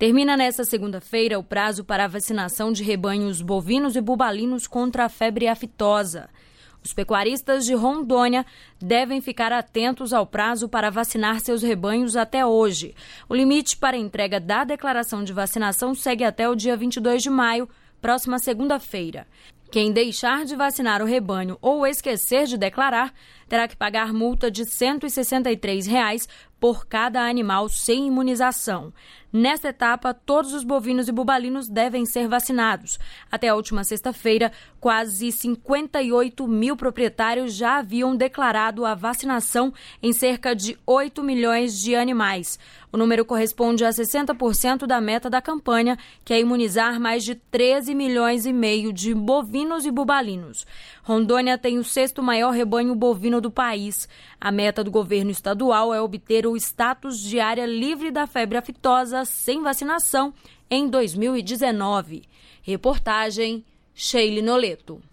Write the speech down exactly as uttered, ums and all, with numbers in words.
Termina nesta segunda-feira o prazo para a vacinação de rebanhos bovinos e bubalinos contra a febre aftosa. Os pecuaristas de Rondônia devem ficar atentos ao prazo para vacinar seus rebanhos até hoje. O limite para a entrega da declaração de vacinação segue até o dia vinte e dois de maio, próxima segunda-feira. Quem deixar de vacinar o rebanho ou esquecer de declarar terá que pagar multa de cento e sessenta e três reais por cada animal sem imunização. Nesta etapa, todos os bovinos e bubalinos devem ser vacinados. Até a última sexta-feira, quase cinquenta e oito mil proprietários já haviam declarado a vacinação em cerca de oito milhões de animais. O número corresponde a sessenta por cento da meta da campanha, que é imunizar mais de treze milhões e meio de bovinos e bubalinos. Rondônia tem o sexto maior rebanho bovino do país. A meta do governo estadual é obter o status de área livre da febre aftosa sem vacinação em dois mil e dezenove. Reportagem Sheila Noleto.